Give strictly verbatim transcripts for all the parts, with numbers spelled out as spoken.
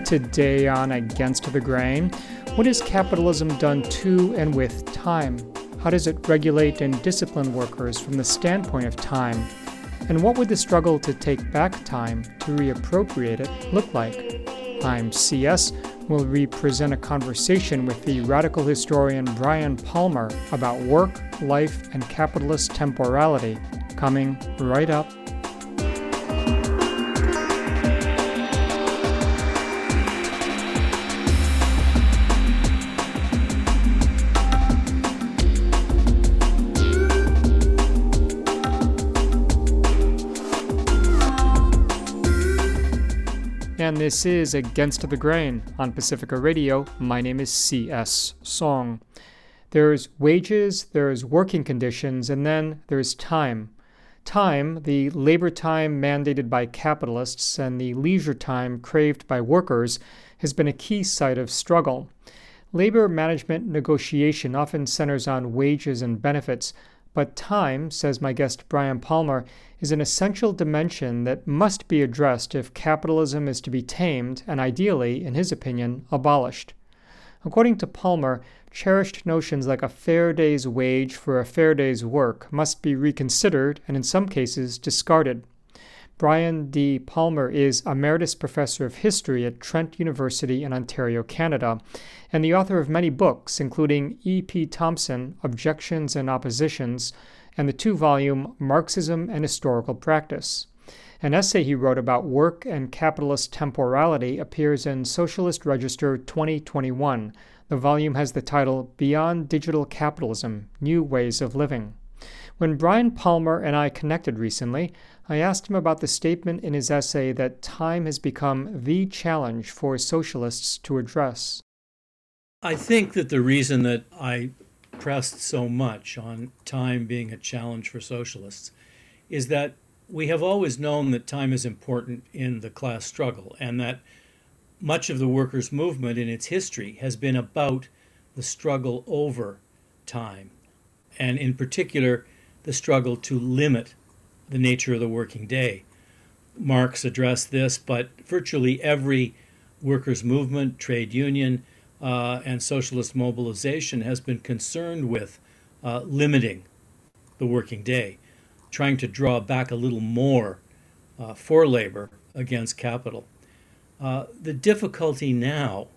Today on Against the Grain, what has capitalism done to and with time? How does it regulate and discipline workers from the standpoint of time? And what would the struggle to take back time, to reappropriate it, look like? I'm C S, will represent a conversation with the radical historian Brian Palmer about work, life, and capitalist temporality, coming right up. And this is Against the Grain on Pacifica Radio. My name is C S. Song. There's wages, there's working conditions, and then there's time. Time, the labor time mandated by capitalists and the leisure time craved by workers, has been a key site of struggle. Labor management negotiation often centers on wages and benefits, but time, says my guest Brian Palmer, is an essential dimension that must be addressed if capitalism is to be tamed and ideally, in his opinion, abolished. According to Palmer, cherished notions like a fair day's wage for a fair day's work must be reconsidered and in some cases discarded. Brian D. Palmer is Emeritus Professor of History at Trent University in Ontario, Canada, and the author of many books, including E P Thompson, Objections and Oppositions, and the two-volume Marxism and Historical Practice. An essay he wrote about work and capitalist temporality appears in Socialist Register twenty twenty-one. The volume has the title Beyond Digital Capitalism, New Ways of Living. When Brian Palmer and I connected recently, I asked him about the statement in his essay that time has become the challenge for socialists to address. I think that the reason that I pressed so much on time being a challenge for socialists is that we have always known that time is important in the class struggle, and that much of the workers' movement in its history has been about the struggle over time, and in particular, the struggle to limit the nature of the working day. Marx addressed this, but virtually every workers' movement, trade union, uh, and socialist mobilization has been concerned with uh, limiting the working day, trying to draw back a little more uh, for labor against capital. Uh, the difficulty now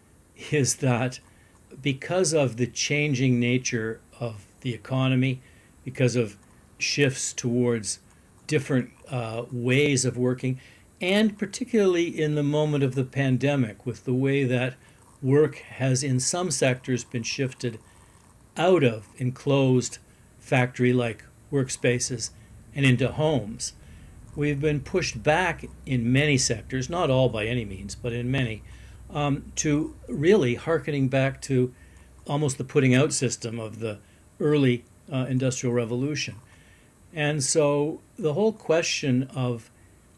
is that because of the changing nature of the economy, because of shifts towards different uh, ways of working, and particularly in the moment of the pandemic, with the way that work has in some sectors been shifted out of enclosed factory-like workspaces and into homes. We've been pushed back in many sectors, not all by any means, but in many, um, to really hearkening back to almost the putting out system of the early uh, Industrial Revolution. And so the whole question of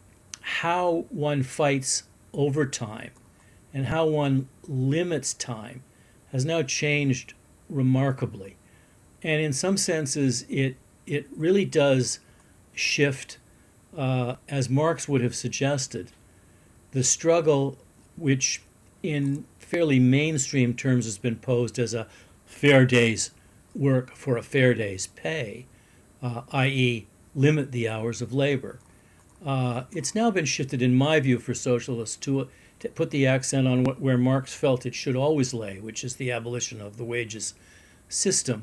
how one fights overtime and how one limits time has now changed remarkably. And in some senses, it it really does shift, uh, as Marx would have suggested, the struggle which in fairly mainstream terms has been posed as a fair day's work for a fair day's pay, uh, that is limit the hours of labor. Uh, it's now been shifted, in my view, for socialists to, to put the accent on what, where Marx felt it should always lay, which is the abolition of the wages system.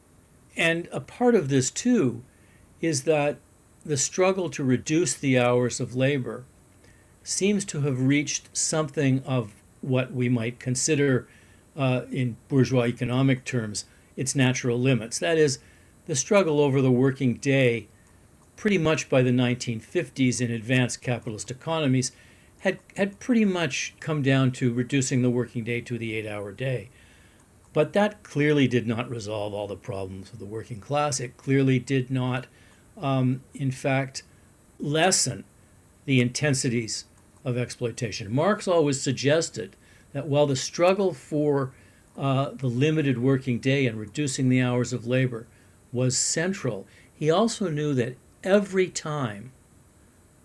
And a part of this, too, is that the struggle to reduce the hours of labor seems to have reached something of what we might consider, uh, in bourgeois economic terms, its natural limits. That is, the struggle over the working day, pretty much by the nineteen fifties in advanced capitalist economies, had, had pretty much come down to reducing the working day to the eight-hour day. But that clearly did not resolve all the problems of the working class. It clearly did not, um, in fact, lessen the intensities of exploitation. Marx always suggested that while the struggle for uh, the limited working day and reducing the hours of labor was central, he also knew that every time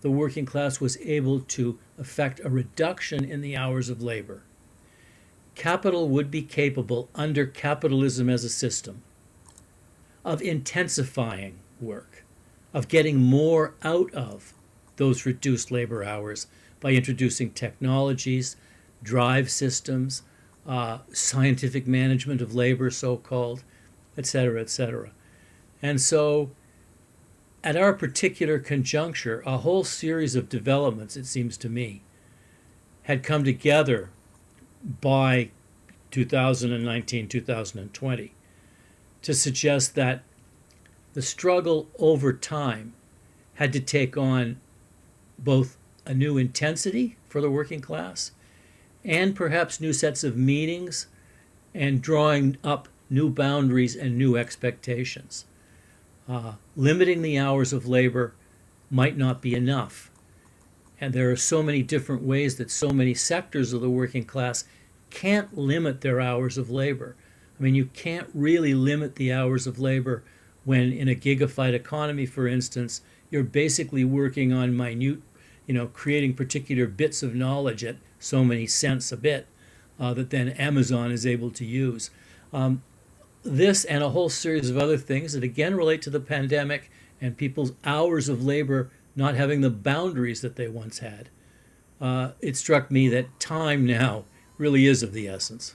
the working class was able to effect a reduction in the hours of labor, capital would be capable, under capitalism as a system, of intensifying work, of getting more out of those reduced labor hours by introducing technologies, drive systems, uh, scientific management of labor, so-called, et cetera, et cetera. And so at our particular conjuncture, a whole series of developments, it seems to me, had come together by two thousand nineteen, two thousand twenty to suggest that the struggle over time had to take on both a new intensity for the working class and perhaps new sets of meanings and drawing up new boundaries and new expectations. Uh, limiting the hours of labor might not be enough. And there are so many different ways that so many sectors of the working class can't limit their hours of labor. I mean, you can't really limit the hours of labor when in a gigafied economy, for instance, you're basically working on minute, you know, creating particular bits of knowledge at so many cents a bit uh, that then Amazon is able to use. Um, this and a whole series of other things that again relate to the pandemic and people's hours of labor not having the boundaries that they once had. Uh, it struck me that time now really is of the essence.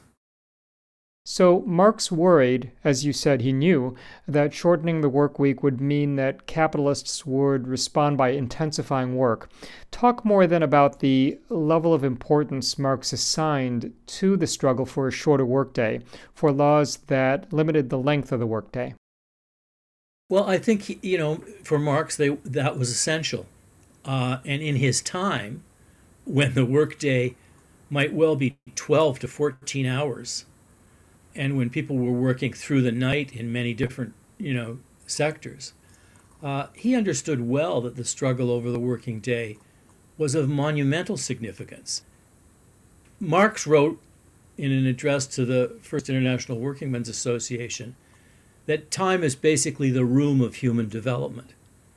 So Marx worried, as you said he knew, that shortening the work week would mean that capitalists would respond by intensifying work. Talk more then about the level of importance Marx assigned to the struggle for a shorter workday, for laws that limited the length of the workday. Well, I think, you know, for Marx, they, that was essential. Uh, and in his time, when the workday might well be twelve to fourteen hours, and when people were working through the night in many different, you know, sectors, uh, he understood well that the struggle over the working day was of monumental significance. Marx wrote in an address to the First International Workingmen's Association that time is basically the room of human development.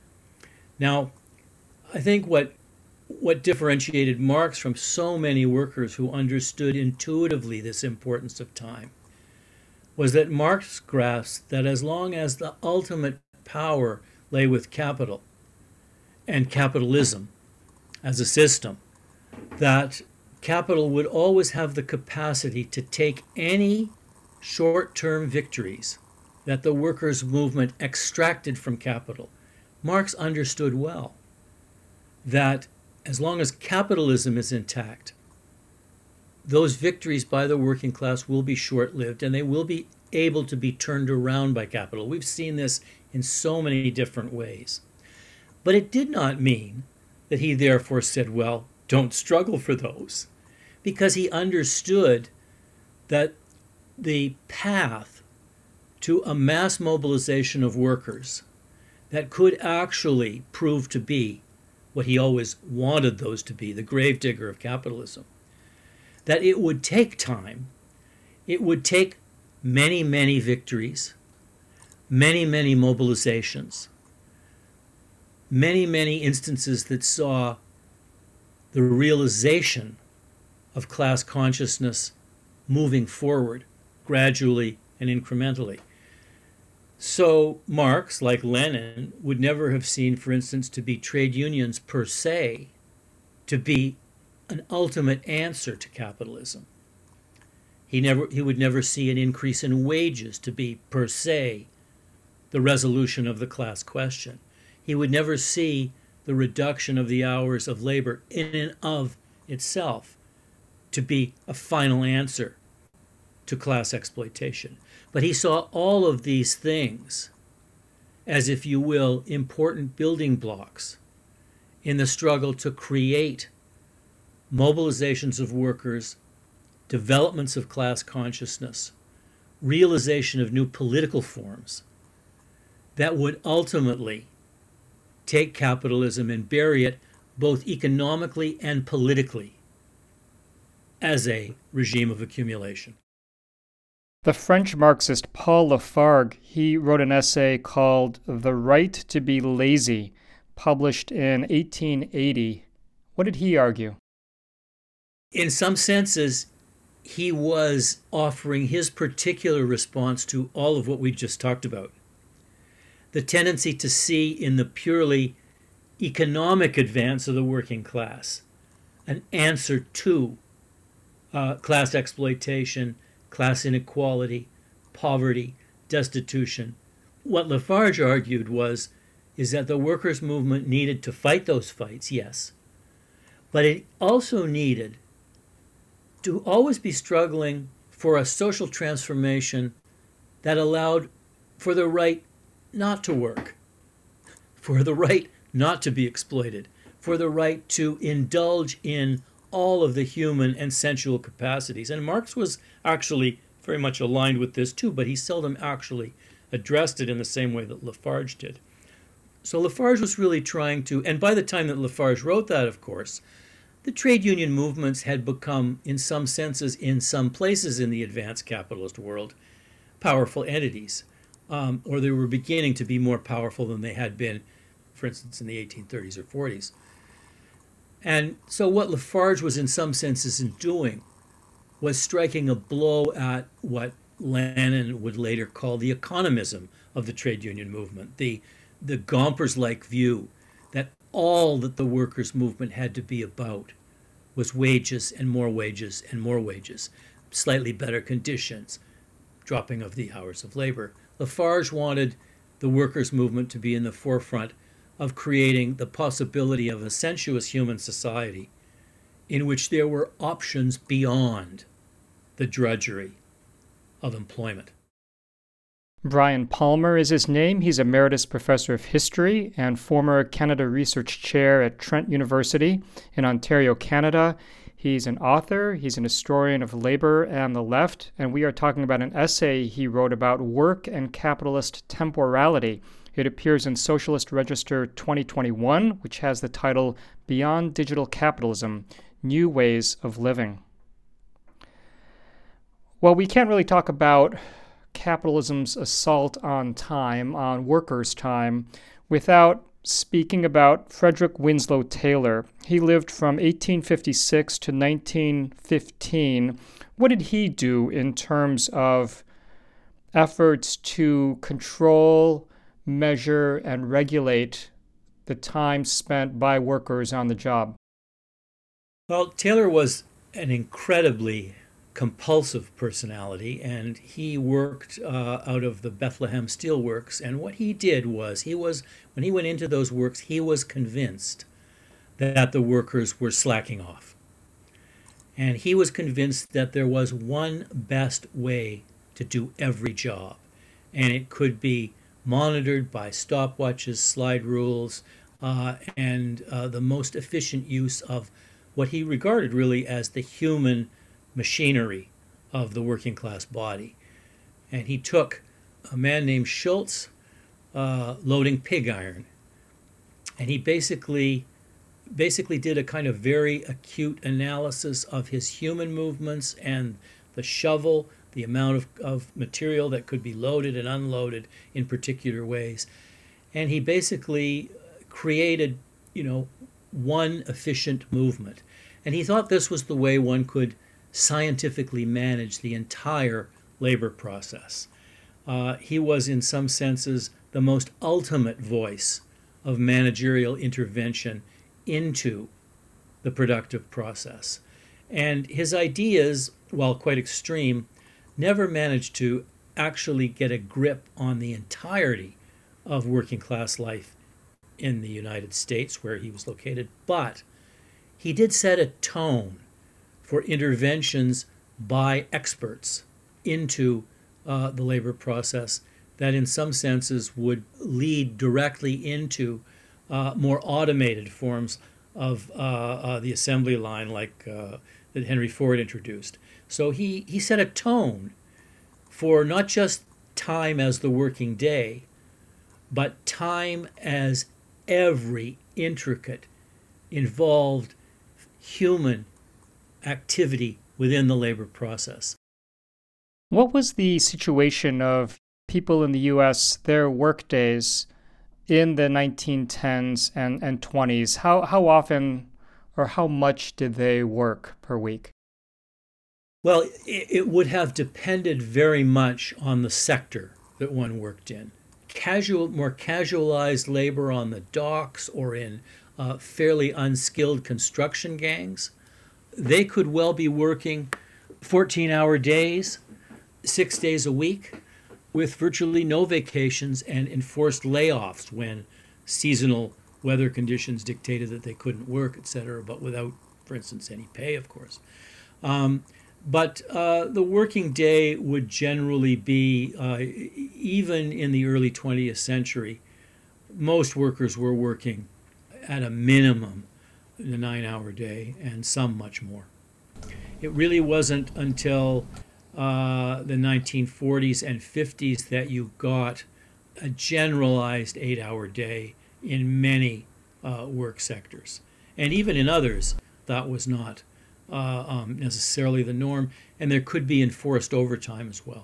Now, I think what what differentiated Marx from so many workers who understood intuitively this importance of time was that Marx grasped that as long as the ultimate power lay with capital and capitalism as a system, that capital would always have the capacity to take any short-term victories that the workers' movement extracted from capital. Marx understood well that as long as capitalism is intact, those victories by the working class will be short-lived and they will be able to be turned around by capital. We've seen this in so many different ways. But it did not mean that he therefore said, well, don't struggle for those, because he understood that the path to a mass mobilization of workers that could actually prove to be what he always wanted those to be, the gravedigger of capitalism, that it would take time, it would take many, many victories, many, many mobilizations, many, many instances that saw the realization of class consciousness moving forward gradually and incrementally. So Marx, like Lenin, would never have seen, for instance, to be trade unions per se to be an ultimate answer to capitalism. He never he would never see an increase in wages to be per se the resolution of the class question. He would never see the reduction of the hours of labor in and of itself to be a final answer to class exploitation. But he saw all of these things as, if you will, important building blocks in the struggle to create mobilizations of workers, developments of class consciousness, realization of new political forms that would ultimately take capitalism and bury it both economically and politically as a regime of accumulation. The French Marxist Paul Lafargue, he wrote an essay called The Right to be Lazy, published in eighteen eighty. What did he argue? In some senses, he was offering his particular response to all of what we just talked about. The tendency to see in the purely economic advance of the working class an answer to uh, class exploitation, class inequality, poverty, destitution. What Lafarge argued was is that the workers' movement needed to fight those fights, yes, but it also needed to always be struggling for a social transformation that allowed for the right not to work, for the right not to be exploited, for the right to indulge in all of the human and sensual capacities. And Marx was actually very much aligned with this too, but he seldom actually addressed it in the same way that Lafarge did. So Lafarge was really trying to, and by the time that Lafarge wrote that, of course, the trade union movements had become, in some senses, in some places in the advanced capitalist world, powerful entities. Um, or they were beginning to be more powerful than they had been, for instance, in the eighteen thirties or forties. And so what Lafarge was in some senses doing was striking a blow at what Lenin would later call the economism of the trade union movement, the, the Gompers-like view that all that the workers' movement had to be about was wages and more wages and more wages, slightly better conditions, dropping of the hours of labor. Lafarge wanted the workers' movement to be in the forefront of creating the possibility of a sensuous human society in which there were options beyond the drudgery of employment. Brian Palmer is his name. He's Emeritus Professor of History and former Canada Research Chair at Trent University in Ontario, Canada. He's an author, he's an historian of labor and the left, and we are talking about an essay he wrote about work and capitalist temporality. It appears in Socialist Register twenty twenty-one, which has the title Beyond Digital Capitalism, New Ways of Living. Well, we can't really talk about capitalism's assault on time, on workers' time, without speaking about Frederick Winslow Taylor. He lived from eighteen fifty-six to nineteen fifteen. What did he do in terms of efforts to control, measure, and regulate the time spent by workers on the job? Well, Taylor was an incredibly compulsive personality, and he worked uh, out of the Bethlehem Steel Works. And what he did was, he was, when he went into those works, he was convinced that the workers were slacking off. And he was convinced that there was one best way to do every job. And it could be monitored by stopwatches, slide rules, uh, and uh, the most efficient use of what he regarded really as the human machinery of the working class body. And he took a man named Schultz uh, loading pig iron, and he basically basically did a kind of very acute analysis of his human movements and the shovel, the amount of, of material that could be loaded and unloaded in particular ways. And he basically created, you know, one efficient movement. And he thought this was the way one could scientifically manage the entire labor process. Uh, he was, in some senses, the most ultimate voice of managerial intervention into the productive process. And his ideas, while quite extreme, never managed to actually get a grip on the entirety of working class life in the United States, where he was located. But he did set a tone for interventions by experts into uh, the labor process that in some senses would lead directly into uh, more automated forms of uh, uh, the assembly line like uh, that Henry Ford introduced. So he, he set a tone for not just time as the working day, but time as every intricate, involved human activity within the labor process. What was the situation of people in the U S, their work days, in the nineteen tens and, and twenties, how, how often or how much did they work per week? Well, it, it would have depended very much on the sector that one worked in. Casual, more casualized labor on the docks or in uh, fairly unskilled construction gangs, they could well be working fourteen-hour days, six days a week, with virtually no vacations and enforced layoffs when seasonal weather conditions dictated that they couldn't work, et cetera, but without, for instance, any pay, of course. Um, but uh, the working day would generally be, uh, even in the early twentieth century, most workers were working at a minimum a nine-hour day, and some much more. It really wasn't until uh, the nineteen forties and fifties that you got a generalized eight-hour day in many uh, work sectors. And even in others, that was not uh, um, necessarily the norm, and there could be enforced overtime as well.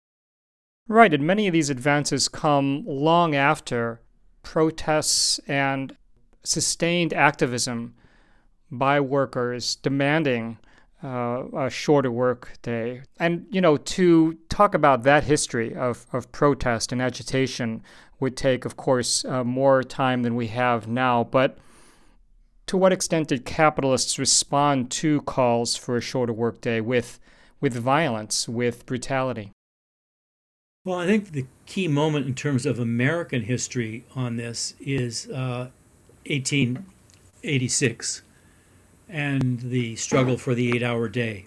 Right, and many of these advances come long after protests and sustained activism by workers demanding uh, a shorter work day. And, you know, to talk about that history of, of protest and agitation would take, of course, uh, more time than we have now. But to what extent did capitalists respond to calls for a shorter workday with, with violence, with brutality? Well, I think the key moment in terms of American history on this is uh, eighteen eighty-six and the struggle for the eight-hour day,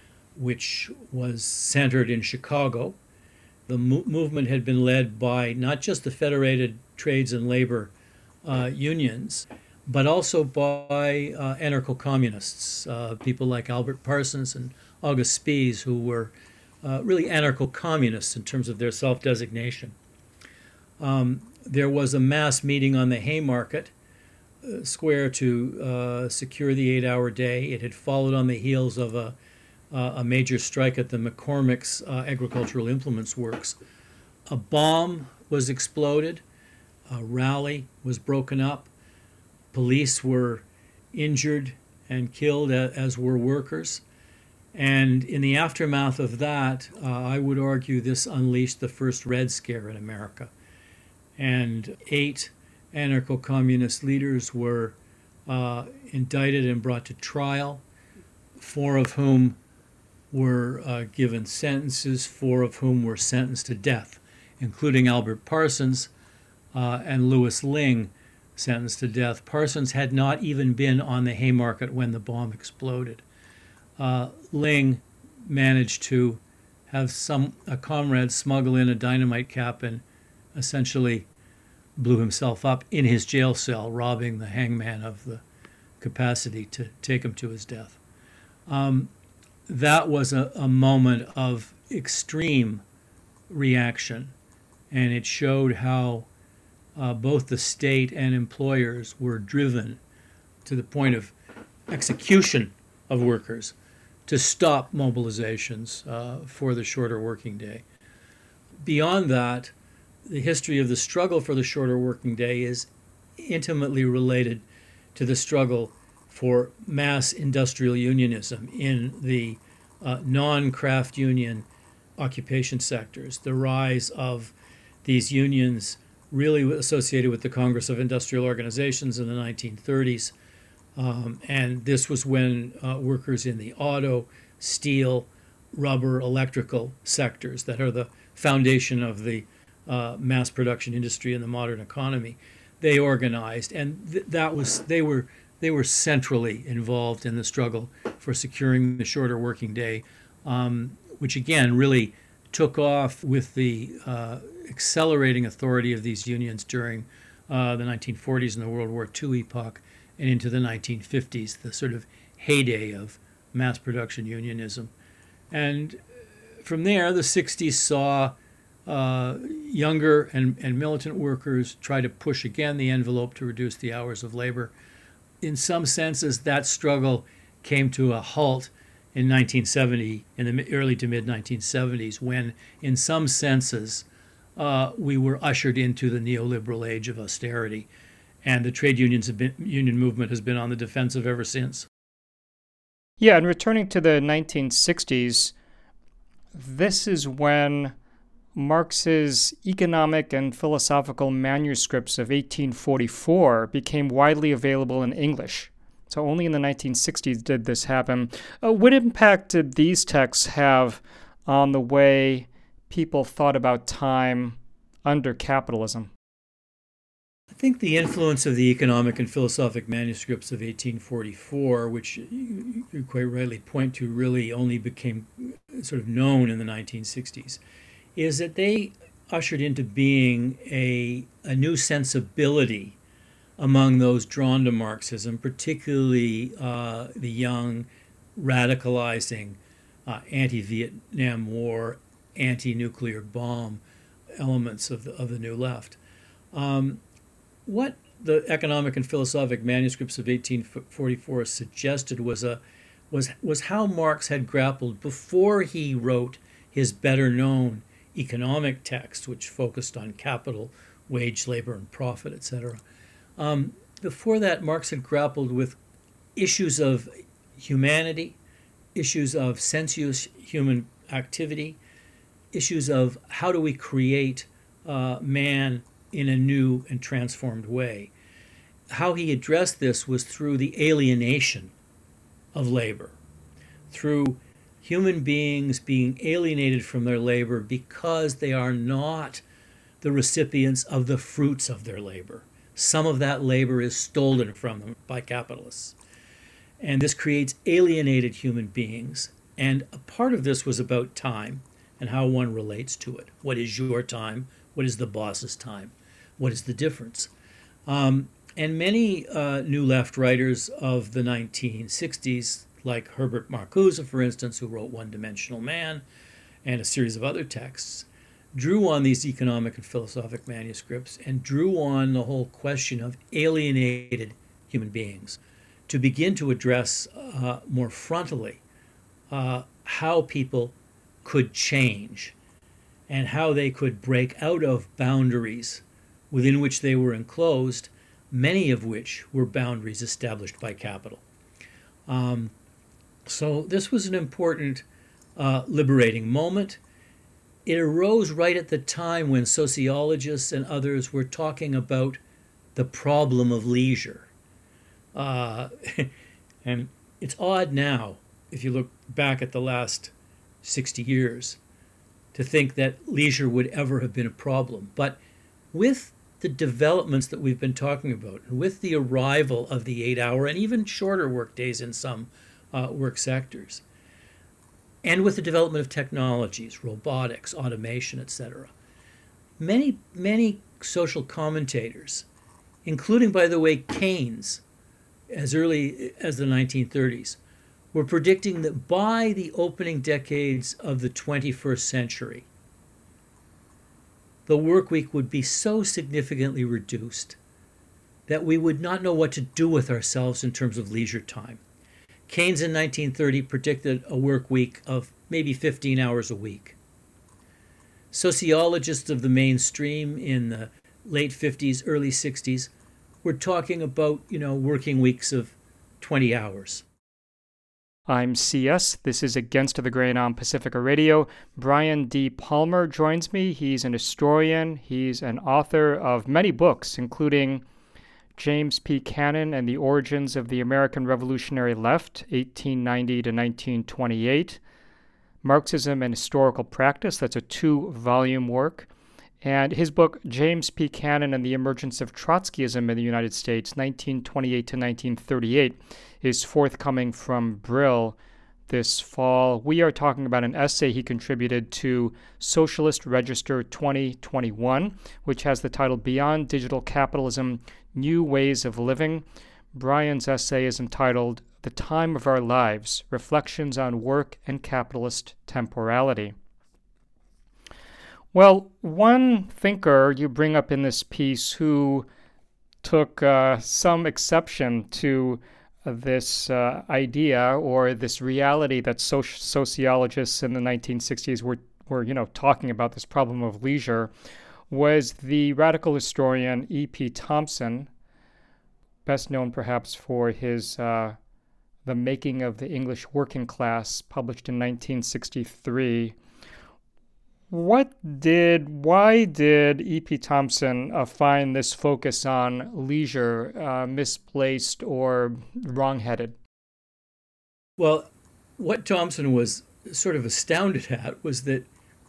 which was centered in Chicago. The mo- movement had been led by not just the Federated Trades and Labor uh, unions, but also by uh, anarcho-communists, uh, people like Albert Parsons and August Spies, who were uh, really anarcho-communists in terms of their self-designation. Um, there was a mass meeting on the Haymarket uh, Square to uh, secure the eight-hour day. It had followed on the heels of a, uh, a major strike at the McCormick's uh, Agricultural Implements Works. A bomb was exploded. A rally was broken up. Police were injured and killed, as were workers. And in the aftermath of that, uh, I would argue this unleashed the first Red Scare in America. And eight anarcho-communist leaders were uh, indicted and brought to trial, four of whom were uh, given sentences, four of whom were sentenced to death, including Albert Parsons uh, and Louis Ling, sentenced to death. Parsons had not even been on the Haymarket when the bomb exploded. Uh, Ling managed to have some a comrade smuggle in a dynamite cap and essentially blew himself up in his jail cell, robbing the hangman of the capacity to take him to his death. Um, that was a, a moment of extreme reaction, and it showed how uh, both the state and employers were driven to the point of execution of workers to stop mobilizations uh, for the shorter working day. Beyond that, the history of the struggle for the shorter working day is intimately related to the struggle for mass industrial unionism in the uh, non-craft union occupation sectors. The rise of these unions really associated with the Congress of Industrial Organizations in the nineteen thirties. Um, and this was when uh, workers in the auto, steel, rubber, electrical sectors that are the foundation of the uh, mass production industry in the modern economy, they organized, and th- that was they were they were centrally involved in the struggle for securing the shorter working day, um, which again really took off with the uh, accelerating authority of these unions during uh, the nineteen forties and the World War Two epoch, and into the nineteen fifties, the sort of heyday of mass production unionism. And from there, the sixties saw uh, younger and, and militant workers try to push again the envelope to reduce the hours of labor. In some senses, that struggle came to a halt in nineteen seventy, in the early to mid nineteen seventies, when, in some senses, uh, we were ushered into the neoliberal age of austerity. And the trade unions have been, union movement has been on the defensive ever since. Yeah, and returning to the nineteen sixties, this is when Marx's economic and philosophical manuscripts of eighteen forty-four became widely available in English. So only in the nineteen sixties did this happen. Uh, what impact did these texts have on the way people thought about time under capitalism? I think the influence of the economic and philosophic manuscripts of eighteen forty-four, which you quite rightly point to, really only became sort of known in the nineteen sixties, is that they ushered into being a, a new sensibility among those drawn to Marxism, particularly uh, the young, radicalizing, uh, anti-Vietnam War, anti-nuclear bomb elements of the, of the New Left. Um, what the economic and philosophic manuscripts of eighteen forty-four suggested was a was was how Marx had grappled before he wrote his better-known economic text, which focused on capital, wage, labor, and profit, et cetera. Um, before that, Marx had grappled with issues of humanity, issues of sensuous human activity, issues of how do we create uh, man in a new and transformed way. How he addressed this was through the alienation of labor, through human beings being alienated from their labor because they are not the recipients of the fruits of their labor. Some of that labor is stolen from them by capitalists. And this creates alienated human beings. And a part of this was about time and how one relates to it. What is your time? What is the boss's time? What is the difference? Um, and many uh, New Left writers of the nineteen sixties, like Herbert Marcuse, for instance, who wrote One-Dimensional Man and a series of other texts, drew on these economic and philosophic manuscripts and drew on the whole question of alienated human beings to begin to address uh, more frontally uh, how people could change and how they could break out of boundaries within which they were enclosed, many of which were boundaries established by capital. Um, so this was an important uh, liberating moment. It arose right at the time when sociologists and others were talking about the problem of leisure. Uh, and it's odd now, if you look back at the last sixty years, to think that leisure would ever have been a problem. But with the developments that we've been talking about, and with the arrival of the eight-hour and even shorter work days in some uh, work sectors, and with the development of technologies, robotics, automation, et cetera, many, many social commentators, including, by the way, Keynes, as early as the nineteen thirties, were predicting that by the opening decades of the twenty-first century, the work week would be so significantly reduced that we would not know what to do with ourselves in terms of leisure time. Keynes in nineteen thirty predicted a work week of maybe fifteen hours a week. Sociologists of the mainstream in the late fifties, early sixties were talking about, you know, working weeks of twenty hours. I'm C S. This is Against the Grain on Pacifica Radio. Brian D. Palmer joins me. He's an historian. He's an author of many books, including James P. Cannon and the Origins of the American Revolutionary Left, eighteen ninety to nineteen twenty-eight, Marxism and Historical Practice, that's a two-volume work, and his book, James P. Cannon and the Emergence of Trotskyism in the United States, nineteen twenty-eight to nineteen thirty-eight, is forthcoming from Brill this fall. We are talking about an essay he contributed to Socialist Register twenty twenty-one, which has the title Beyond Digital Capitalism, New Ways of Living. Brian's essay is entitled The Time of Our Lives, Reflections on Work and Capitalist Temporality. Well, one thinker you bring up in this piece who took uh, some exception to this uh, idea or this reality that soci- sociologists in the nineteen sixties were, were, you know, talking about this problem of leisure was the radical historian E P. Thompson, best known perhaps for his uh, The Making of the English Working Class, published in nineteen sixty-three. What did, why did E P. Thompson uh, find this focus on leisure uh, misplaced or wrong-headed? Well, what Thompson was sort of astounded at was that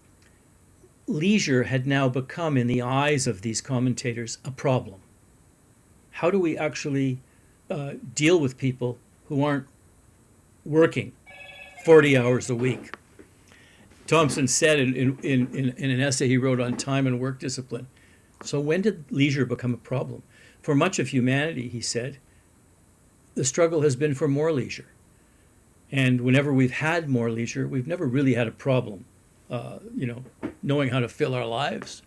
leisure had now become, in the eyes of these commentators, a problem. How do we actually uh, deal with people who aren't working forty hours a week? Thompson said in, in, in, in an essay he wrote on time and work discipline, so when did leisure become a problem? For much of humanity, he said, the struggle has been for more leisure. And whenever we've had more leisure, we've never really had a problem, uh, you know, knowing how to fill our lives.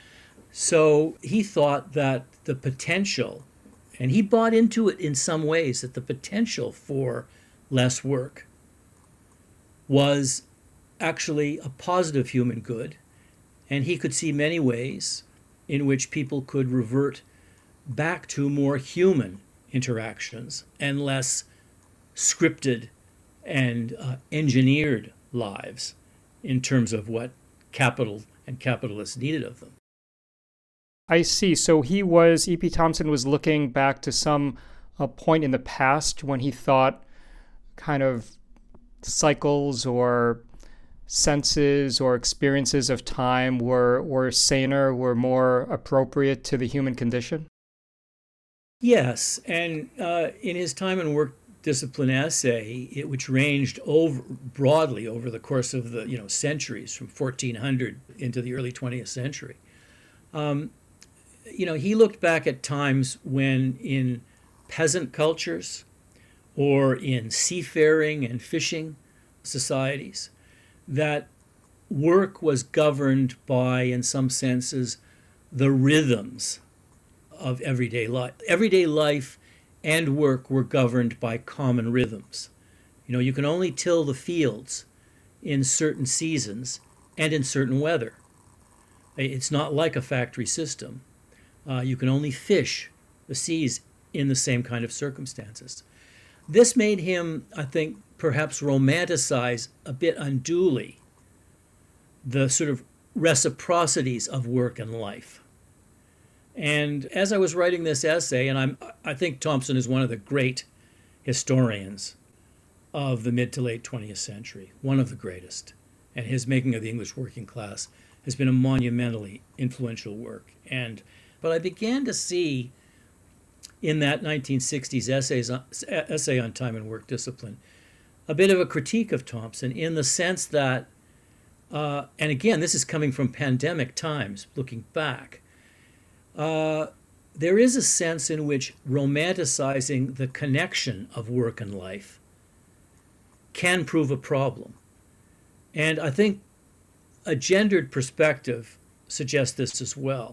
So he thought that the potential, and he bought into it in some ways, that the potential for less work was actually a positive human good, and he could see many ways in which people could revert back to more human interactions and less scripted and uh, engineered lives in terms of what capital and capitalists needed of them. I see. So he was, E P. Thompson was looking back to some uh, point in the past when he thought kind of cycles or senses or experiences of time were, were saner, were more appropriate to the human condition? Yes, and uh, in his time and work discipline essay, it, which ranged over broadly over the course of the you know centuries from fourteen hundred into the early twentieth century, um, you know, he looked back at times when in peasant cultures or in seafaring and fishing societies, that work was governed by, in some senses, the rhythms of everyday life. Everyday life and work were governed by common rhythms. You know, you can only till the fields in certain seasons and in certain weather. It's not like a factory system. Uh, you can only fish the seas in the same kind of circumstances. This made him, I think, perhaps romanticize a bit unduly the sort of reciprocities of work and life. And as I was writing this essay, and I'm, I think Thompson is one of the great historians of the mid to late twentieth century, one of the greatest, and his Making of the English Working Class has been a monumentally influential work. And but I began to see in that nineteen sixties essays on, essay on time and work discipline a bit of a critique of Thompson in the sense that, uh, and again, this is coming from pandemic times, looking back, uh, there is a sense in which romanticizing the connection of work and life can prove a problem. And I think a gendered perspective suggests this as well.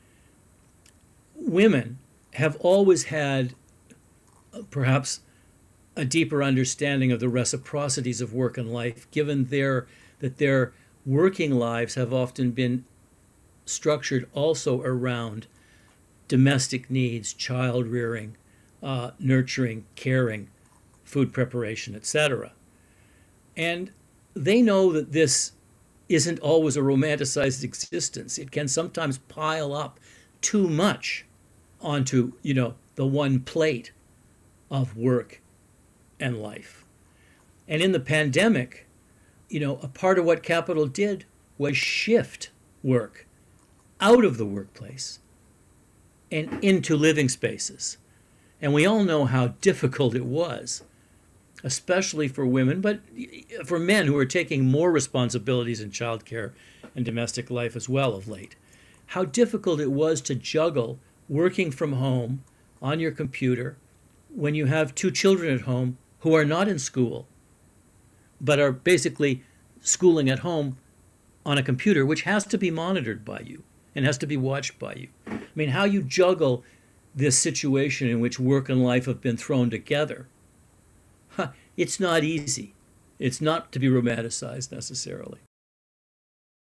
Women have always had uh, perhaps a deeper understanding of the reciprocities of work and life, given their that their working lives have often been structured also around domestic needs, child rearing, uh, nurturing, caring, food preparation, et cetera. And they know that this isn't always a romanticized existence. It can sometimes pile up too much onto, you know, the one plate of work and life. And in the pandemic, you know, a part of what capital did was shift work out of the workplace and into living spaces. And we all know how difficult it was, especially for women, but for men who are taking more responsibilities in childcare and domestic life as well of late. How difficult it was to juggle working from home on your computer when you have two children at home who are not in school, but are basically schooling at home on a computer, which has to be monitored by you and has to be watched by you. I mean, how you juggle this situation in which work and life have been thrown together, huh, it's not easy. It's not to be romanticized necessarily.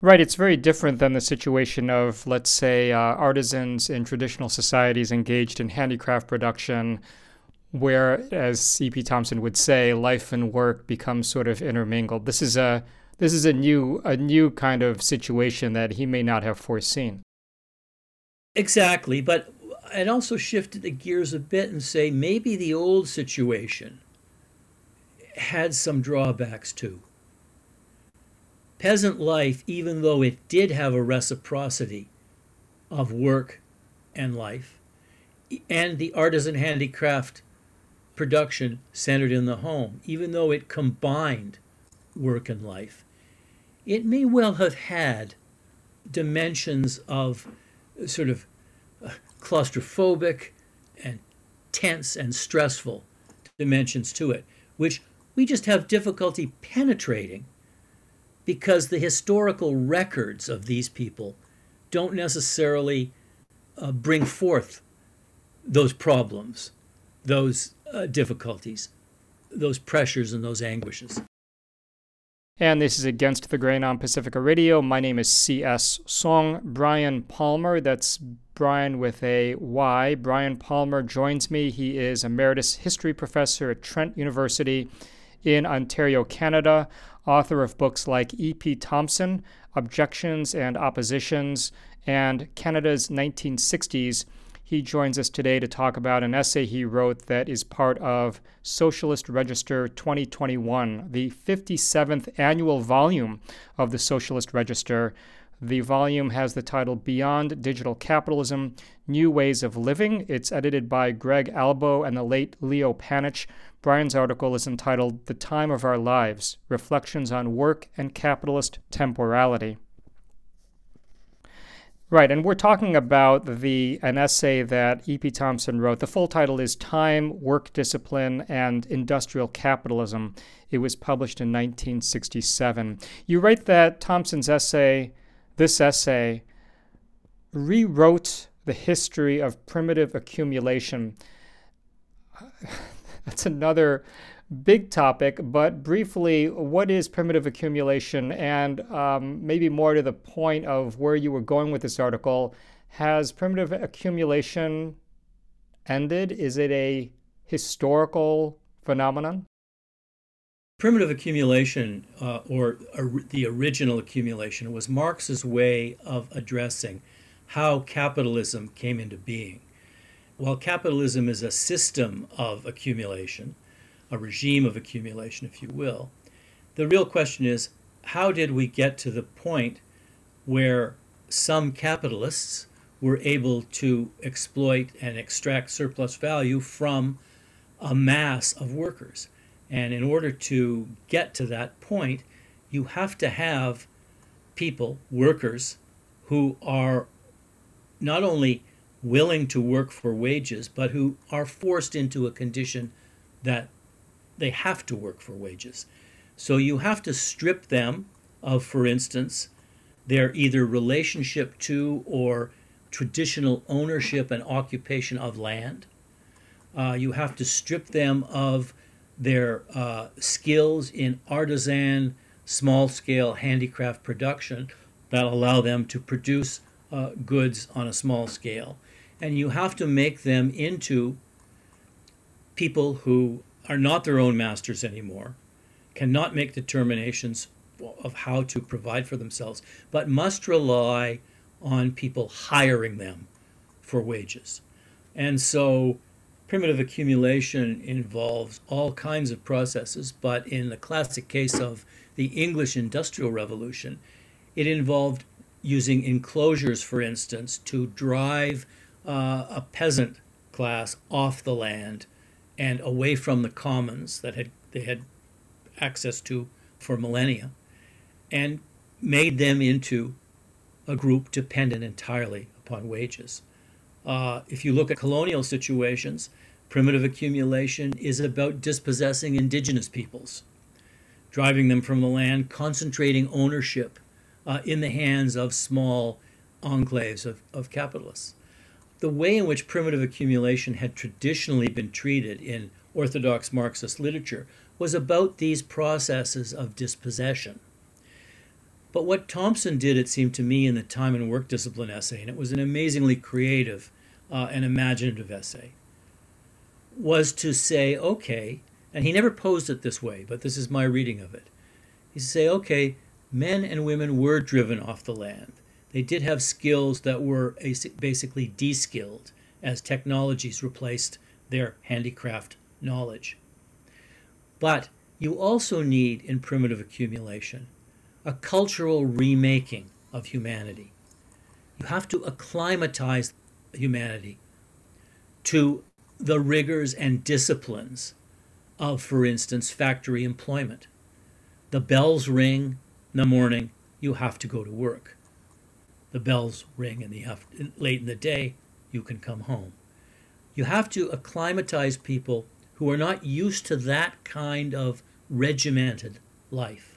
Right, it's very different than the situation of, let's say, uh, artisans in traditional societies engaged in handicraft production, where, as E P. Thompson would say, life and work become sort of intermingled. This is a this is a new a new kind of situation that he may not have foreseen. Exactly, but I'd also shifted the gears a bit and say maybe the old situation had some drawbacks too. Peasant life, even though it did have a reciprocity of work and life, and the artisan handicraft production centered in the home, even though it combined work and life, it may well have had dimensions of sort of claustrophobic and tense and stressful dimensions to it, which we just have difficulty penetrating because the historical records of these people don't necessarily uh, bring forth those problems, those uh, difficulties, those pressures and those anguishes. And this is Against the Grain on Pacifica Radio. My name is C S. Song. Brian Palmer, that's Brian with a Y. Brian Palmer joins me. He is Emeritus History Professor at Trent University in Ontario, Canada, author of books like E P. Thompson, Objections and Oppositions, and Canada's nineteen sixties. He joins us today to talk about an essay he wrote that is part of Socialist Register twenty twenty-one, the fifty-seventh annual volume of the Socialist Register. The volume has the title Beyond Digital Capitalism, New Ways of Living. It's edited by Greg Albo and the late Leo Panitch. Brian's article is entitled The Time of Our Lives, Reflections on Work and Capitalist Temporality. Right, and we're talking about the an essay that E P. Thompson wrote. The full title is Time, Work Discipline, and Industrial Capitalism. It was published in nineteen sixty-seven. You write that Thompson's essay, this essay, rewrote the history of primitive accumulation. That's another big topic, but briefly, what is primitive accumulation? And um, maybe more to the point of where you were going with this article, has primitive accumulation ended? Is it a historical phenomenon? Primitive accumulation, uh, or or the original accumulation, was Marx's way of addressing how capitalism came into being. While capitalism is a system of accumulation, a regime of accumulation, if you will, the real question is, how did we get to the point where some capitalists were able to exploit and extract surplus value from a mass of workers? And in order to get to that point, you have to have people, workers, who are not only willing to work for wages, but who are forced into a condition that they have to work for wages. So you have to strip them of, for instance, their either relationship to or traditional ownership and occupation of land. Uh, you have to strip them of their uh, skills in artisan, small-scale handicraft production that allow them to produce uh, goods on a small scale. And you have to make them into people who are not their own masters anymore, cannot make determinations of how to provide for themselves, but must rely on people hiring them for wages. And so primitive accumulation involves all kinds of processes, but in the classic case of the English Industrial Revolution, it involved using enclosures, for instance, to drive uh, a peasant class off the land and away from the commons that had they had access to for millennia, and made them into a group dependent entirely upon wages. Uh, if you look at colonial situations, primitive accumulation is about dispossessing indigenous peoples, driving them from the land, concentrating ownership uh, in the hands of small enclaves of, of capitalists. The way in which primitive accumulation had traditionally been treated in orthodox Marxist literature was about these processes of dispossession. But what Thompson did, it seemed to me, in the Time and Work Discipline essay, and it was an amazingly creative uh, and imaginative essay, was to say, okay, and he never posed it this way, but this is my reading of it. He said, say, okay, men and women were driven off the land. They did have skills that were basically de-skilled as technologies replaced their handicraft knowledge. But you also need, in primitive accumulation, a cultural remaking of humanity. You have to acclimatize humanity to the rigors and disciplines of, for instance, factory employment. The bells ring in the morning, you have to go to work. The bells ring in the after- late in the day, you can come home. You have to acclimatize people who are not used to that kind of regimented life.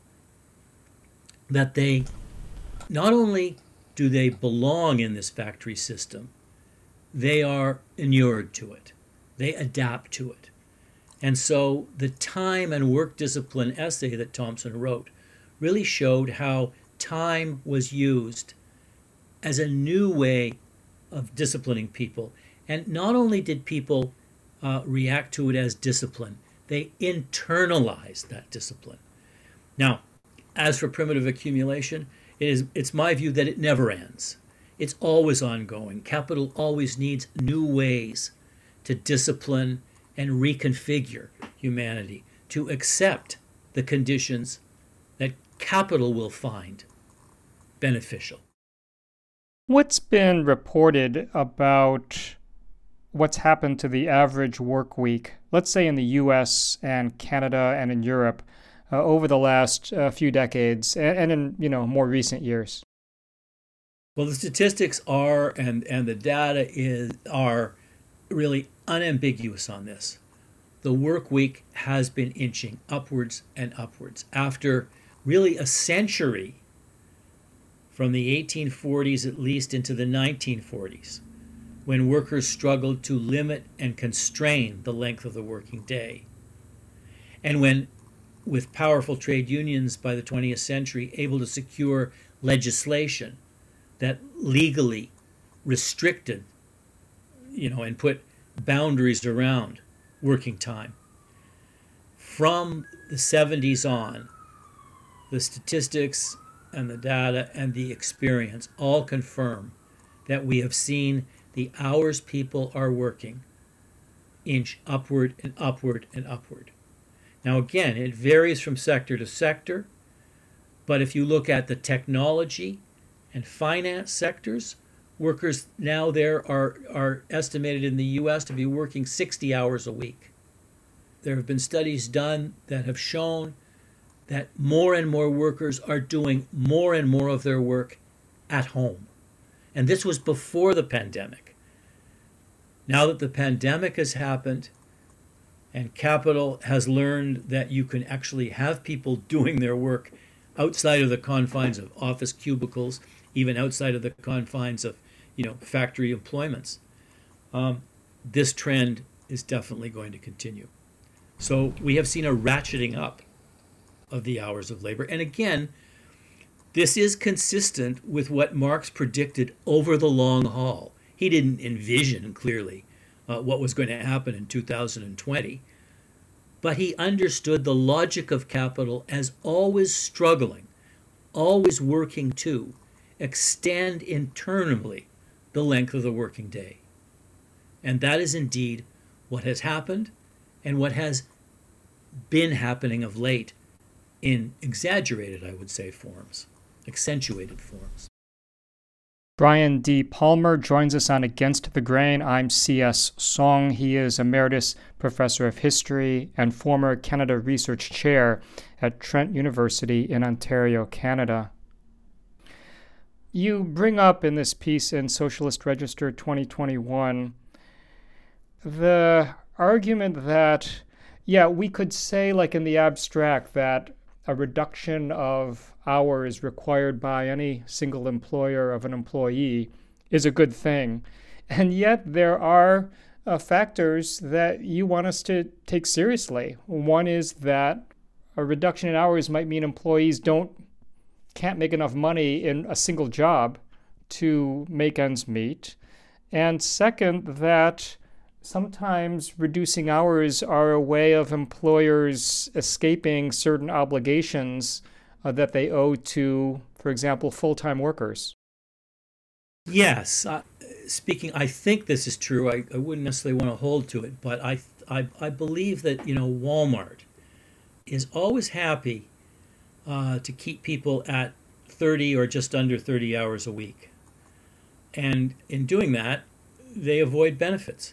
That they, not only do they belong in this factory system, they are inured to it. They adapt to it. And so the Time and Work Discipline essay that Thompson wrote really showed how time was used as a new way of disciplining people. And not only did people uh, react to it as discipline, they internalized that discipline. Now, as for primitive accumulation, it is, it's my view that it never ends. It's always ongoing. Capital always needs new ways to discipline and reconfigure humanity to accept the conditions that capital will find beneficial. What's been reported about what's happened to the average work week, let's say in the U S and Canada and in Europe, uh, over the last uh, few decades and, and in you know more recent years? Well, the statistics are and, and the data is are really unambiguous on this. The work week has been inching upwards and upwards after really a century, from the eighteen forties at least into the nineteen forties, when workers struggled to limit and constrain the length of the working day. And when, with powerful trade unions by the twentieth century, able to secure legislation that legally restricted, you know, and put boundaries around working time. From the seventies on, the statistics and the data and the experience all confirm that we have seen the hours people are working inch upward and upward and upward. Now again, it varies from sector to sector, but if you look at the technology and finance sectors, workers now there are, are estimated in the U S to be working sixty hours a week. There have been studies done that have shown that more and more workers are doing more and more of their work at home. And this was before the pandemic. Now that the pandemic has happened and capital has learned that you can actually have people doing their work outside of the confines of office cubicles, even outside of the confines of, you know, factory employments, um, this trend is definitely going to continue. So we have seen a ratcheting up of the hours of labor. And again, this is consistent with what Marx predicted over the long haul. He didn't envision clearly uh, what was going to happen in two thousand twenty, but he understood the logic of capital as always struggling, always working to extend internally the length of the working day. And that is indeed what has happened and what has been happening of late in exaggerated, I would say, forms, accentuated forms. Brian D. Palmer joins us on Against the Grain. I'm C S. Song. He is Emeritus Professor of History and former Canada Research Chair at Trent University in Ontario, Canada. You bring up in this piece in Socialist Register twenty twenty-one the argument that, yeah, we could say, like in the abstract, that a reduction of hours required by any single employer of an employee is a good thing. And yet there are uh, factors that you want us to take seriously. One is that a reduction in hours might mean employees don't can't make enough money in a single job to make ends meet. And second, that sometimes reducing hours are a way of employers escaping certain obligations uh, that they owe to, for example, full-time workers. Yes. Uh, speaking, I think this is true. I, I wouldn't necessarily want to hold to it, but I, I, I believe that, you know, Walmart is always happy uh, to keep people at thirty or just under thirty hours a week. And in doing that, they avoid benefits.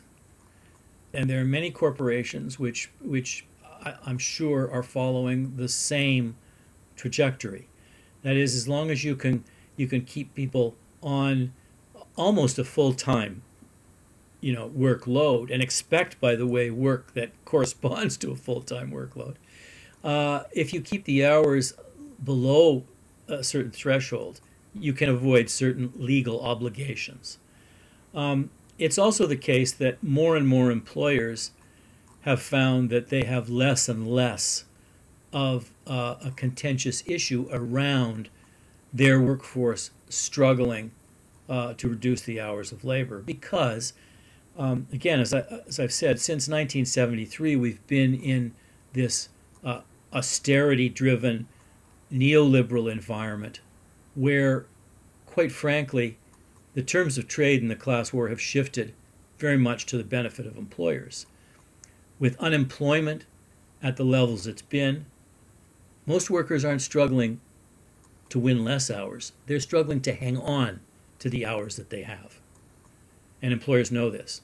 And there are many corporations which, which I, I'm sure are following the same trajectory. That is, as long as you can, you can keep people on almost a full-time, you know, workload, and expect, by the way, work that corresponds to a full-time workload. Uh, if you keep the hours below a certain threshold, you can avoid certain legal obligations. Um, it's also the case that more and more employers have found that they have less and less of uh, a contentious issue around their workforce struggling uh, to reduce the hours of labor because, um, again, as, I, as I've said, since nineteen seventy-three, we've been in this uh, austerity-driven neoliberal environment where, quite frankly, the terms of trade in the class war have shifted very much to the benefit of employers. With unemployment at the levels it's been, most workers aren't struggling to win less hours. They're struggling to hang on to the hours that they have. And employers know this.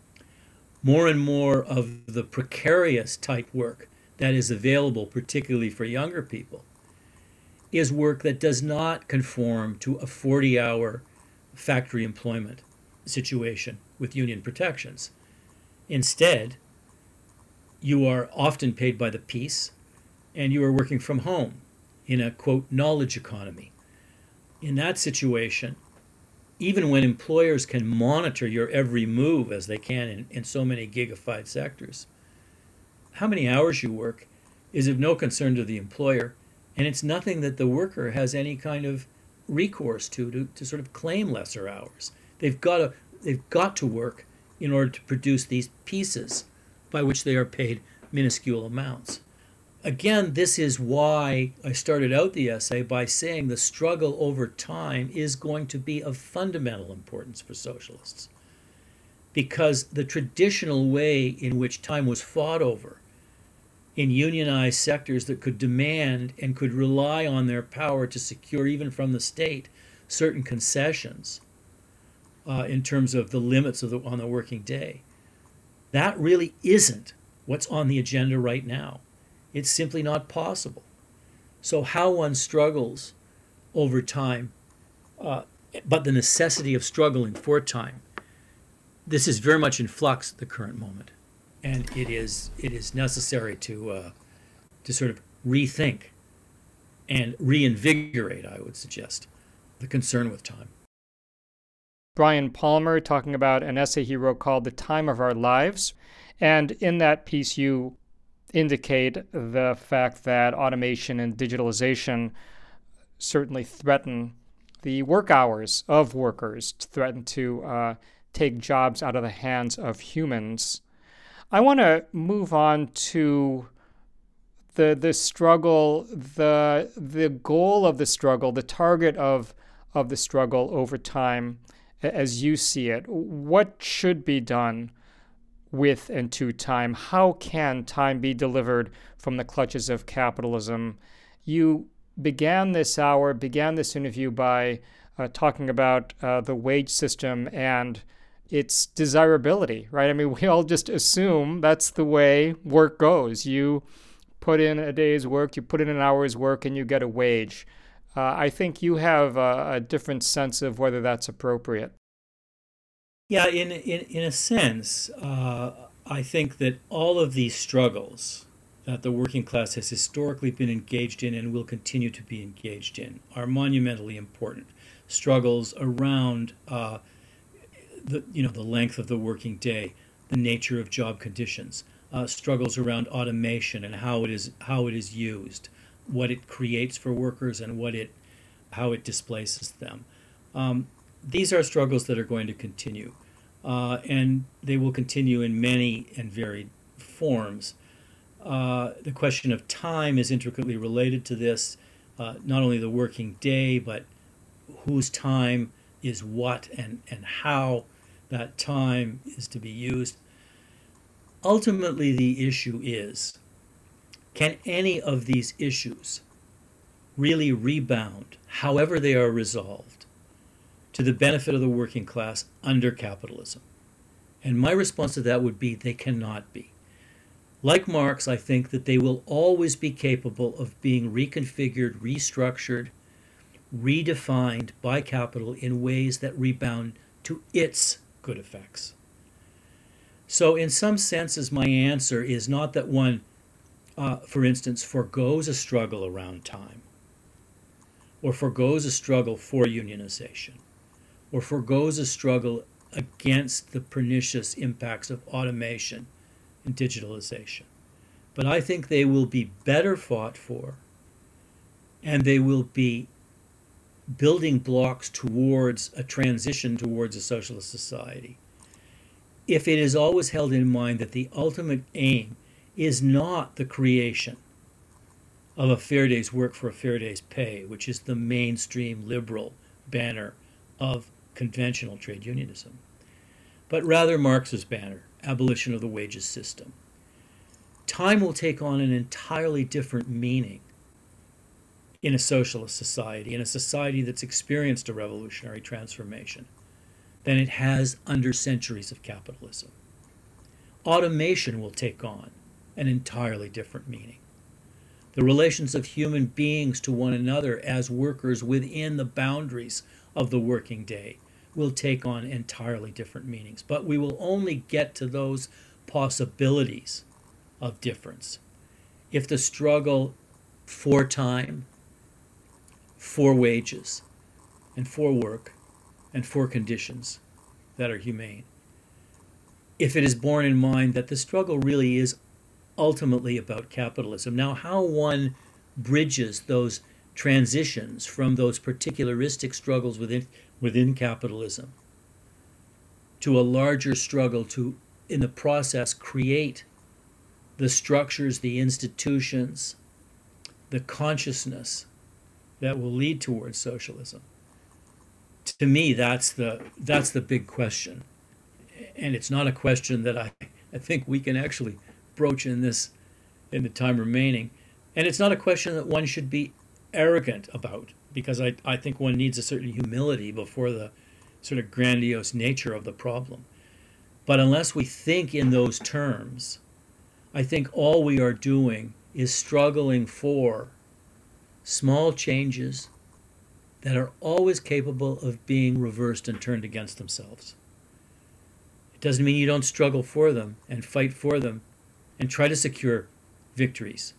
More and more of the precarious type work that is available, particularly for younger people, is work that does not conform to a forty-hour factory employment situation with union protections. Instead, you are often paid by the piece, and you are working from home in a, quote, knowledge economy. In that situation, even when employers can monitor your every move as they can in, in so many gigafied sectors, how many hours you work is of no concern to the employer, and it's nothing that the worker has any kind of recourse to, to to sort of claim lesser hours. They've got to they've got to work in order to produce these pieces by which they are paid minuscule amounts. Again, this is why I started out the essay by saying the struggle over time is going to be of fundamental importance for socialists. Because the traditional way in which time was fought over in unionized sectors that could demand and could rely on their power to secure, even from the state, certain concessions uh, in terms of the limits of the, on the working day, that really isn't what's on the agenda right now. It's simply not possible. So how one struggles over time, uh, but the necessity of struggling for time, this is very much in flux at the current moment. And it is it is necessary to uh, to sort of rethink and reinvigorate, I would suggest, the concern with time. Brian Palmer talking about an essay he wrote called The Time of Our Lives. And in that piece, you indicate the fact that automation and digitalization certainly threaten the work hours of workers, threaten to uh, take jobs out of the hands of humans. I want to move on to the the struggle, the the goal of the struggle, the target of of the struggle over time, as you see it. What should be done with and to time? How can time be delivered from the clutches of capitalism? You began this hour, began this interview by uh, talking about uh, the wage system and its desirability, right? I mean, we all just assume that's the way work goes. You put in a day's work, you put in an hour's work, and you get a wage. Uh, I think you have a, a different sense of whether that's appropriate. Yeah, in in, in a sense, uh, I think that all of these struggles that the working class has historically been engaged in and will continue to be engaged in are monumentally important. Struggles around uh, the you know the length of the working day, the nature of job conditions, uh, struggles around automation and how it is how it is used, what it creates for workers and what it how it displaces them. Um, these are struggles that are going to continue, uh, and they will continue in many and varied forms. Uh, the question of time is intricately related to this, uh, not only the working day, but whose time is what and, and how that time is to be used. Ultimately, the issue is, can any of these issues really rebound, however they are resolved, to the benefit of the working class under capitalism? And my response to that would be they cannot be. Like Marx, I think that they will always be capable of being reconfigured, restructured, redefined by capital in ways that rebound to its good effects. So in some senses, my answer is not that one, uh, for instance, forgoes a struggle around time, or forgoes a struggle for unionization, or forgoes a struggle against the pernicious impacts of automation and digitalization. But I think they will be better fought for, and they will be building blocks towards a transition towards a socialist society, if it is always held in mind that the ultimate aim is not the creation of a fair day's work for a fair day's pay, which is the mainstream liberal banner of conventional trade unionism, but rather Marx's banner, abolition of the wages system. Time will take on an entirely different meaning in a socialist society, in a society that's experienced a revolutionary transformation, than it has under centuries of capitalism. Automation will take on an entirely different meaning. The relations of human beings to one another as workers within the boundaries of the working day will take on entirely different meanings. But we will only get to those possibilities of difference if the struggle for time, for wages, and for work, and for conditions that are humane, if it is borne in mind that the struggle really is ultimately about capitalism. Now, how one bridges those transitions from those particularistic struggles within within capitalism to a larger struggle to, in the process, create the structures, the institutions, the consciousness that will lead towards socialism. To me, that's the that's the big question. And it's not a question that I, I think we can actually broach in this in the time remaining. And it's not a question that one should be arrogant about, because I, I think one needs a certain humility before the sort of grandiose nature of the problem. But unless we think in those terms, I think all we are doing is struggling for small changes that are always capable of being reversed and turned against themselves. It doesn't mean you don't struggle for them and fight for them and try to secure victories.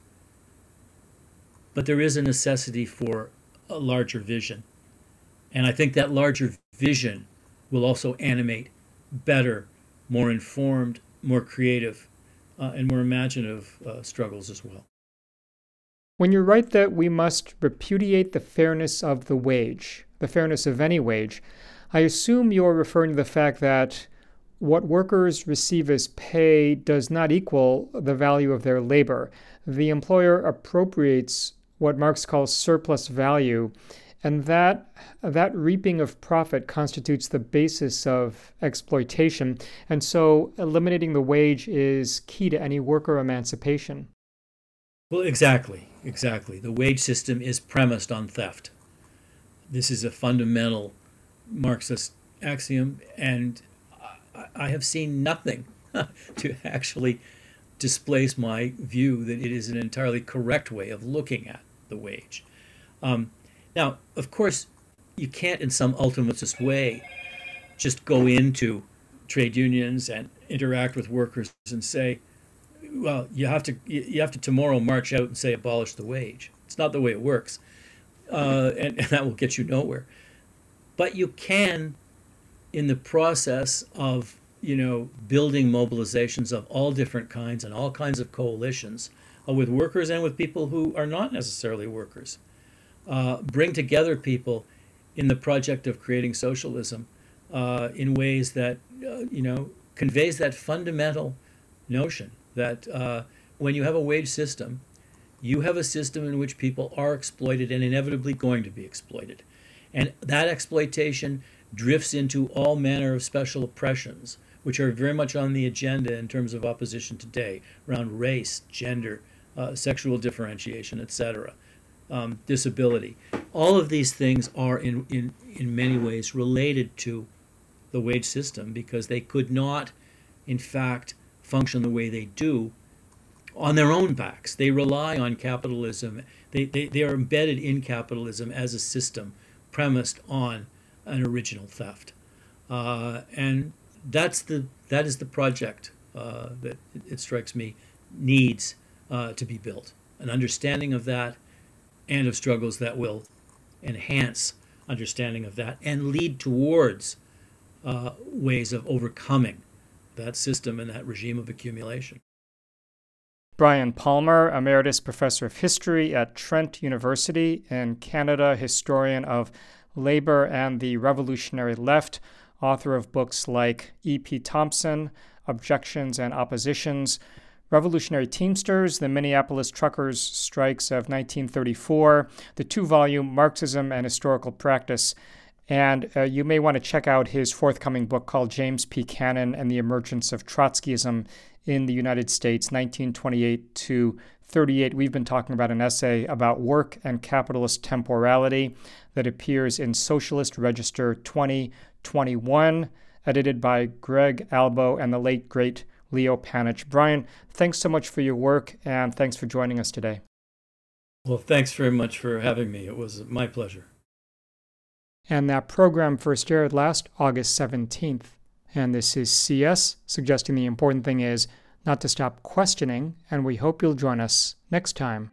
But there is a necessity for a larger vision. And I think that larger vision will also animate better, more informed, more creative, uh, and more imaginative uh, struggles as well. When you write that we must repudiate the fairness of the wage, the fairness of any wage, I assume you're referring to the fact that what workers receive as pay does not equal the value of their labor. The employer appropriates what Marx calls surplus value, and that that reaping of profit constitutes the basis of exploitation. And so eliminating the wage is key to any worker emancipation. Well, exactly, exactly. The wage system is premised on theft. This is a fundamental Marxist axiom, and I have seen nothing to actually displace my view that it is an entirely correct way of looking at the wage. Um, now, of course, you can't in some ultimatist way just go into trade unions and interact with workers and say, well, you have to you have to tomorrow march out and say abolish the wage. It's not the way it works, uh, and, and that will get you nowhere. But you can, in the process of you know building mobilizations of all different kinds and all kinds of coalitions uh, with workers and with people who are not necessarily workers, uh, bring together people in the project of creating socialism uh, in ways that, uh, you know, conveys that fundamental notion that uh, when you have a wage system, you have a system in which people are exploited and inevitably going to be exploited. And that exploitation drifts into all manner of special oppressions, which are very much on the agenda in terms of opposition today, around race, gender, uh, sexual differentiation, et cetera, um, disability. All of these things are in, in, in many ways related to the wage system because they could not, in fact, function the way they do on their own backs. They rely on capitalism. They, they, they are embedded in capitalism as a system premised on an original theft. Uh, and that's the that is the project uh, that it, it strikes me needs uh, to be built. An understanding of that and of struggles that will enhance understanding of that and lead towards uh, ways of overcoming that system and that regime of accumulation. Brian Palmer, Emeritus Professor of History at Trent University in Canada, historian of labor and the revolutionary left, author of books like E P. Thompson, Objections and Oppositions, Revolutionary Teamsters, The Minneapolis Truckers' Strikes of nineteen thirty-four, the two-volume Marxism and Historical Practice, and uh, you may want to check out his forthcoming book called James P. Cannon and the Emergence of Trotskyism in the United States, nineteen twenty-eight to thirty-eight. We've been talking about an essay about work and capitalist temporality that appears in Socialist Register twenty twenty-one, edited by Greg Albo and the late, great Leo Panitch. Brian, thanks so much for your work, and thanks for joining us today. Well, thanks very much for having me. It was my pleasure. And that program first aired last August seventeenth. And this is C S, suggesting the important thing is not to stop questioning, and we hope you'll join us next time.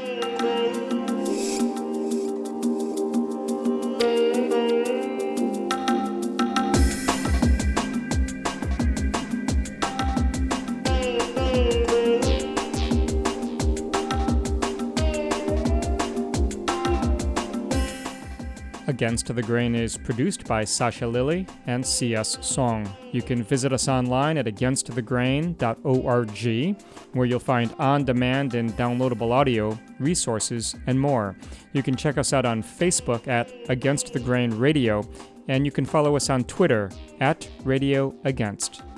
Against the Grain is produced by Sasha Lilly and C S. Song. You can visit us online at against the grain dot org, where you'll find on-demand and downloadable audio, resources, and more. You can check us out on Facebook at Against the Grain Radio, and you can follow us on Twitter at Radio Against.